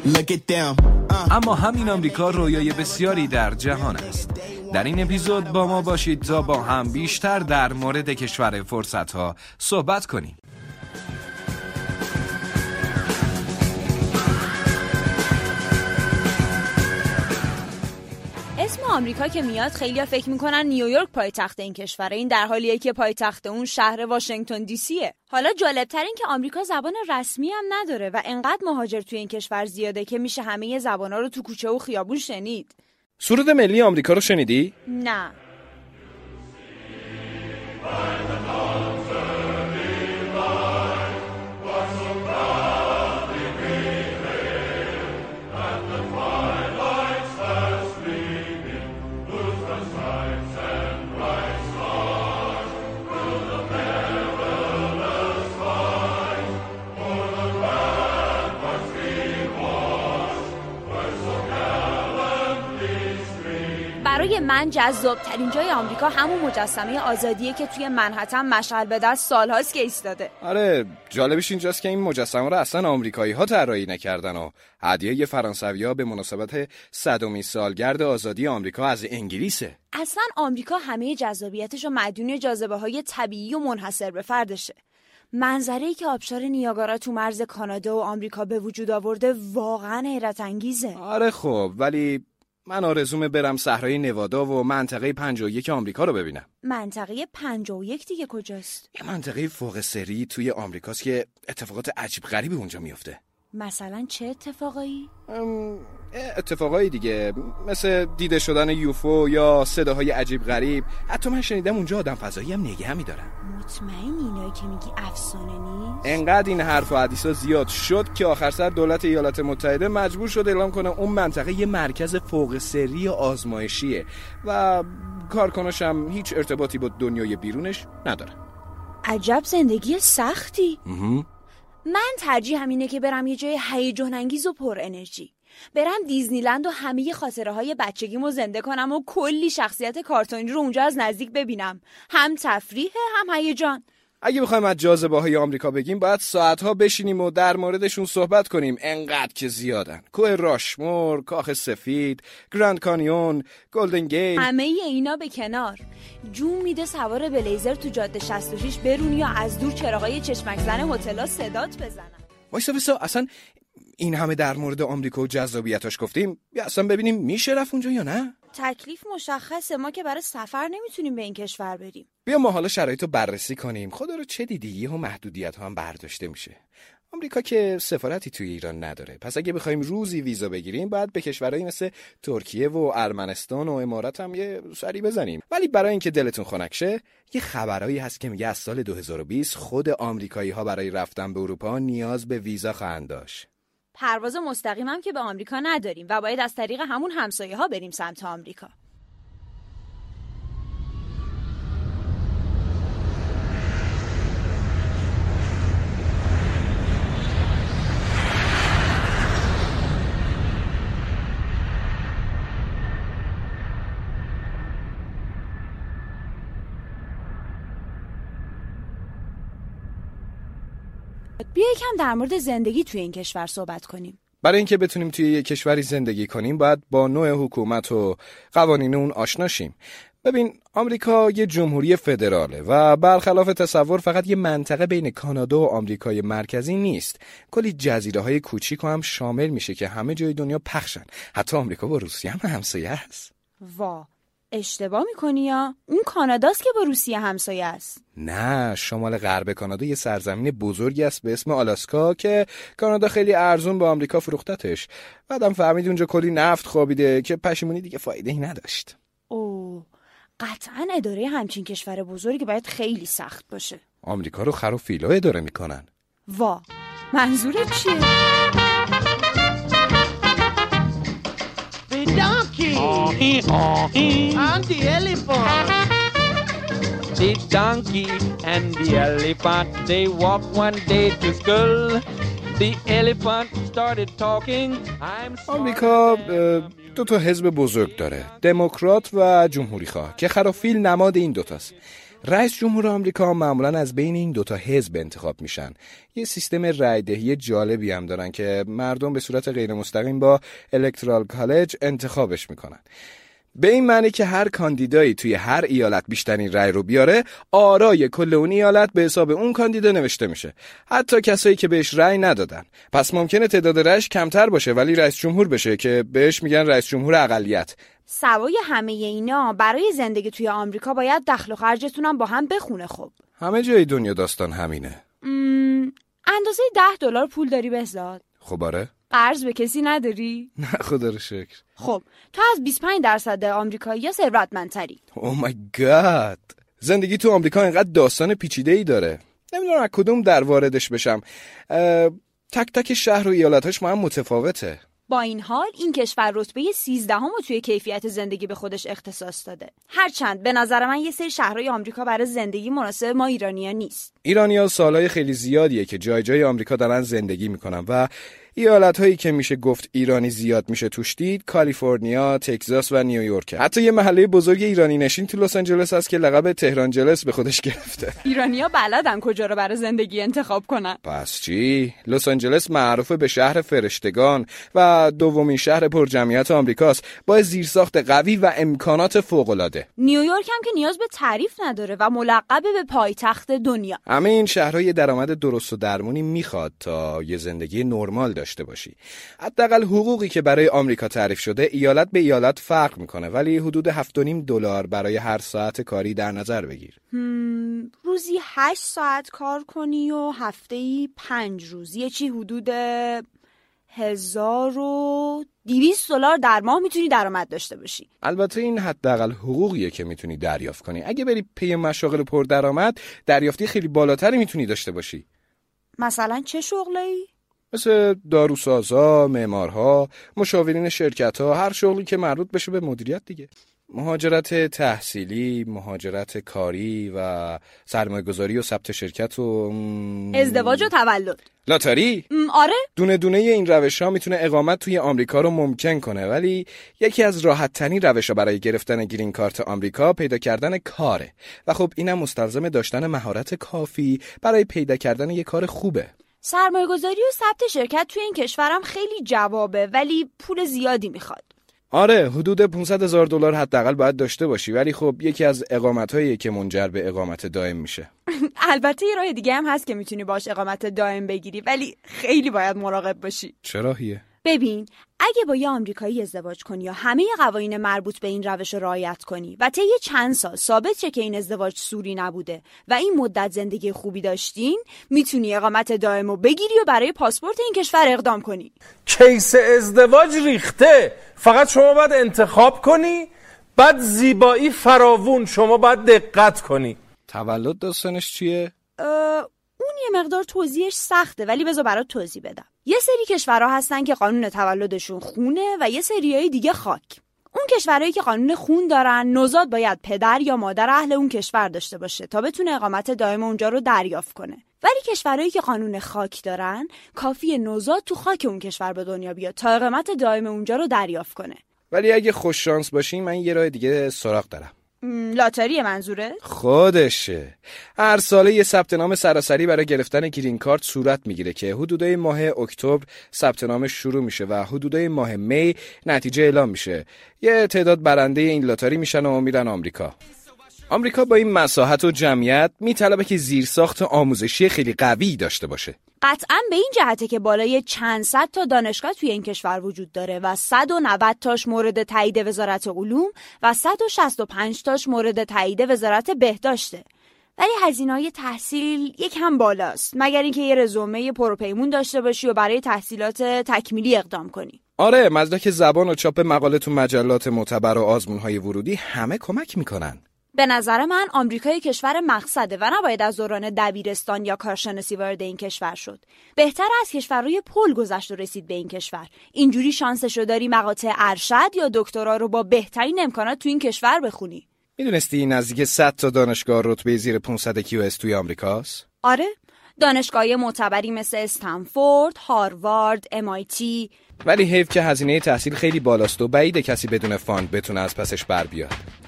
Look at them. اما همین آمریکا رویای بسیاری در جهان است. در این اپیزود با ما باشید تا با هم بیشتر در مورد کشور فرصت‌ها صحبت کنیم. اسم آمریکا که میاد خیلی‌ها فکر میکنن نیویورک پایتخت این کشوره، این در حالیه که پایتخت اون شهر واشنگتن دی سیه. حالا جالب‌تر این که آمریکا زبان رسمی هم نداره و انقدر مهاجر توی این کشور زیاده که میشه همه زبانا رو تو کوچه و خیابون شنید. سرود ملی آمریکا رو شنیدی؟ نه. برای من جذاب‌ترین جای آمریکا همون مجسمه آزادیه که توی منهتن مشعل به دست سال‌هاست که ایستاده. آره، جالبش اینجاست که این مجسمه رو اصلا آمریکایی‌ها طراحی نکردن و هدیه فرانسوی‌ها به مناسبت 100مین سالگرد آزادی آمریکا از انگلیسه. اصلا آمریکا همه جذابیتش و مدیون جاذبه‌های طبیعی و منحصر به فردشه. منظره‌ای که آبشار نیاگارا تو مرز کانادا و آمریکا به وجود آورده واقعا حیرت انگیزه. آره خب، ولی من آرزومه برم صحرای نوادا و منطقه 51 آمریکا رو ببینم. منطقه 51 دیگه کجاست؟ یه منطقه فوق سری توی آمریکاست که اتفاقات عجیب غریبی اونجا میفته. مثلا چه اتفاقایی؟ اتفاقایی دیگه، مثل دیده شدن یوفو یا صداهای عجیب غریب. حتی من شنیدم اونجا آدم فضایی هم نگه می‌دارن. مطمئن اینایی که میگی افسانه نیست؟ انقدر این حرف و حدیثا زیاد شد که آخر سر دولت ایالات متحده مجبور شد اعلام کنه اون منطقه یه مرکز فوق سری آزمایشیه و کارکناش هم هیچ ارتباطی با دنیای بیرونش نداره. عجب زندگی سختی. من ترجیح همینه که برم یه جای هیجان انگیز و پر انرژی. برم دیزنیلند و همه خاطره‌های بچگیمو زنده کنم و کلی شخصیت کارتونی رو اونجا از نزدیک ببینم. هم تفریح هم هیجان. اگه بخوایم از جاذبه‌های آمریکا بگیم باید ساعت‌ها بشینیم و در موردشون صحبت کنیم، انقدر که زیادن. کوه راشمور، کاخ سفید، گراند کانیون، گلدن گیت، همه اینا به کنار. جون میده سوار بلیزر تو جاده 66 برونی یا از دور چراغای چشمک زن هتل‌ها صدات بزنن. وایسا اصلا این همه در مورد آمریکا و جذابیتاش گفتیم، بیا اصلا ببینیم میشه رفت اونجا یا نه؟ تکلیف مشخصه، ما که برای سفر نمیتونیم به این کشور بریم. بیا ما حالا شرایطو بررسی کنیم. خدا رو چه دیدی، یهو محدودیت‌ها هم برداشته میشه. آمریکا که سفارتی توی ایران نداره، پس اگه بخوایم روزی ویزا بگیریم باید به کشورهایی مثل ترکیه و ارمنستان و امارات هم یه سری بزنیم. ولی برای اینکه دلتون خنک شه، یه خبرایی هست که میگه از سال 2020 خود آمریکایی‌ها برای رفتن به اروپا نیاز به ویزا خواهند داشت. پرواز مستقیم هم که به آمریکا نداریم و باید از طریق همون همسایه‌ها بریم سمت آمریکا. بیا یکم در مورد زندگی توی این کشور صحبت کنیم. برای اینکه بتونیم توی یک کشوری زندگی کنیم باید با نوع حکومت و قوانین اون آشنا شیم. ببین، آمریکا یه جمهوری فدراله و برخلاف تصور فقط یه منطقه بین کانادا و آمریکای مرکزی نیست. کلی جزیره‌های کوچیک هم شامل میشه که همه جای دنیا پخشن. حتی آمریکا با روسیه هم همسایه است. وا، اشتباه میکنی یا؟ اون کاناداست که با روسیه همسایه است. نه، شمال غرب کانادا یه سرزمین بزرگی است به اسم آلاسکا که کانادا خیلی ارزون به آمریکا فروختتش. بعدم فهمید اونجا کلی نفت خوابیده که پشیمونی دیگه فایده‌ای نداشت. اوه، قطعاً اداره همچین کشور بزرگی باید خیلی سخت باشه. آمریکا رو خر و فیلا اداره میکنن. وا، منظورت چیه؟ The donkey and the elephant. The donkey and the elephant, they walked one day to school. The elephant started talking. آمریکا دو تا حزب بزرگ داره، دموکرات و جمهوری خواه، که خر و فیل نماد این دوتاست. رئیس جمهور آمریکا معمولا از بین این دوتا حزب انتخاب میشن. یه سیستم رایدهی جالبی هم دارن که مردم به صورت غیر مستقیم با الکترال کالج انتخابش میکنن. به این معنی که هر کاندیدایی توی هر ایالت بیشترین رای رو بیاره، آرای کل اون ایالت به حساب اون کاندیدا نوشته میشه، حتی کسایی که بهش رای ندادن. پس ممکنه تعداد رایش کمتر باشه ولی رئیس جمهور بشه که بهش میگن رئیس جمهور اقلیت. سوای همه اینا برای زندگی توی آمریکا باید دخل و خرجتونم با هم بخونه. خب همه جای دنیا داستان همینه. اندازه $10 پول داری بهزاد؟ خب آره. قرض به کسی نداری؟ نه خدا رو شکر. خب تو از 25% آمریکایی‌ها ثروتمندتری. اوه مای گاد. زندگی تو آمریکا اینقدر داستان پیچیده‌ای داره. نمیدونم از کدوم در واردش بشم. تک تک شهر و ایالتاش ما هم متفاوته. با این حال این کشور رتبه 13 توی کیفیت زندگی به خودش اختصاص داده. هرچند به نظر من یه سری شهرهای آمریکا برای زندگی مناسب ما ایرانی‌ها نیست. ایرانی‌ها سالهای خیلی زیادیه که جای جای آمریکا دارن زندگی میکنن و ایالت‌هایی که میشه گفت ایرانی زیاد میشه توش دید کالیفرنیا، تگزاس و نیویورک. حتی یه محله بزرگ ایرانی نشین تو لس آنجلس هست که لقب تهران جلس به خودش گرفته. ایرانی‌ها بلدن کجا رو برای زندگی انتخاب کنن. پس چی؟ لس آنجلس معروفه به شهر فرشتگان و دومین شهر پرجمعیت آمریکاست با زیرساخت قوی و امکانات فوق‌العاده. نیویورک هم که نیاز به تعریف نداره و ملقب به پایتخت دنیا. همه این شهرها یه درآمد درست و درمونی میخواد تا یه زندگی نرمال داشته باشی. حداقل حقوقی که برای آمریکا تعریف شده ایالت به ایالت فرق میکنه ولی حدود $7.5 برای هر ساعت کاری در نظر بگیر. روزی 8 ساعت کار کنی و هفته‌ای 5 روز، یه چی حدود $1,200 در ماه میتونی درآمد داشته باشی. البته این حداقل حقوقیه که میتونی دریافت کنی. اگه بری پی مشاغل پردرآمد دریافتی خیلی بالاتری میتونی داشته باشی. مثلا چه شغلی؟ مثل داروسازا، معمارها، مشاورین شرکت‌ها، هر شغلی که مربوط بشه به مدیریت دیگه. مهاجرت تحصیلی، مهاجرت کاری و سرمایه‌گذاری و ثبت شرکت و ازدواج و تولد. لاتاری؟ آره. دونه دونه این روش‌ها میتونه اقامت توی آمریکا رو ممکن کنه ولی یکی از راحت‌ترین روش‌ها برای گرفتن گرین کارت آمریکا پیدا کردن کاره و خب اینم مستلزم داشتن مهارت کافی برای پیدا کردن یک کار خوبه. سرمایه‌گذاری و ثبت شرکت توی این کشورم خیلی جوابه ولی پول زیادی میخواد. آره حدود $500,000 حداقل باید داشته باشی ولی خب یکی از اقامت‌هایی که منجر به اقامت دائم میشه. البته یه راه دیگه هم هست که میتونی باش اقامت دائم بگیری ولی خیلی باید مراقب باشی. چه راهیه؟ ببین اگه با یه آمریکایی ازدواج کنی یا همه قوانین مربوط به این روش رو رعایت کنی و طی چند سال ثابت شه که این ازدواج سوری نبوده و این مدت زندگی خوبی داشتین، میتونی اقامت دائم رو بگیری و برای پاسپورت این کشور اقدام کنی. کیس ازدواج ریخته، فقط شما باید انتخاب کنی، بعد زیبایی فراوون، شما باید دقت کنی. تولد داستانش چیه؟ اون یه مقدار توضیحش سخته ولی بذار برات توضیح بدم. یه سری کشورها هستن که قانون تولدشون خونه و یه سریای دیگه خاک. اون کشورهایی که قانون خون دارن نوزاد باید پدر یا مادر اهل اون کشور داشته باشه تا بتونه اقامت دائم اونجا رو دریافت کنه. ولی کشورهایی که قانون خاک دارن کافیه نوزاد تو خاک اون کشور به دنیا بیاد تا اقامت دائم اونجا رو دریافت کنه. ولی اگه خوش شانس باشی من یه راه دیگه سراغ دارم. لاتاری منظوره؟ خودشه. هر ساله یه ثبت نام سراسری برای گرفتن گرین کارت صورت میگیره که حدودای ماه اکتبر ثبت نامش شروع میشه و حدودای ماه می نتیجه اعلام میشه. یه تعداد برنده این لاتاری میشن و میرن آمریکا. آمریکا با این مساحت و جمعیت میطلبه که زیرساخت آموزشی خیلی قوی داشته باشه. قطعاً به این جهته که بالای چند صد تا دانشگاه توی این کشور وجود داره و 190 تاش مورد تایید وزارت علوم و 165 تاش مورد تایید وزارت بهداشته. ولی هزینه‌های تحصیل یکم بالاست مگر اینکه یه رزومه پروپیمون داشته باشی و برای تحصیلات تکمیلی اقدام کنی. آره مدرک زبان و چاپ مقاله تو مجلات معتبر و آزمون‌های ورودی همه کمک میکنن. به نظر من آمریکای کشور مقصده و نباید از دوران دبیرستان یا کارشناسی وارد این کشور شد. بهتر از کشورهای پل گذشت و رسید به این کشور. اینجوری شانسشو داری مقاطع ارشد یا دکترا رو با بهترین امکانات تو این کشور بخونی. میدونستی نزدیک 100 تا دانشگاه رتبه زیر 500 QS توی آمریکاست؟ آره، دانشگاه‌های معتبری مثل استنفورد، هاروارد، MIT. ولی حیف که هزینه تحصیل خیلی بالاست و بعیده کسی بدون فاند بتونه از پسش بر بیاد.